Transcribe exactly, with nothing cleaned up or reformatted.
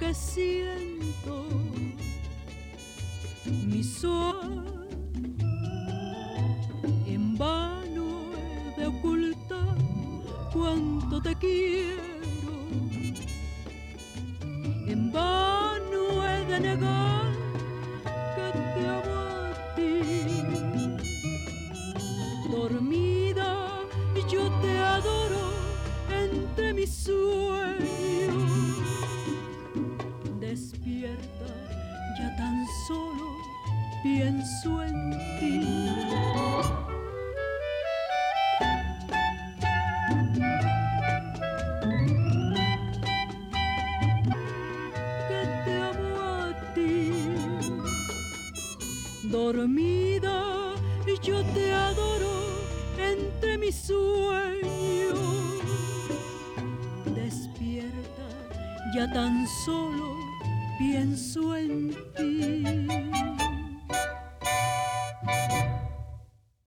que siento, mi sol. En vano he de ocultar cuánto te quiero, en vano he de negar que te amo a ti. Dormida yo te adoro entre mis sueños, despierta ya tan solo pienso en ti. Que te amo a ti. Dormida yo te adoro entre mis sueños, despierta ya tan solo pienso en ti.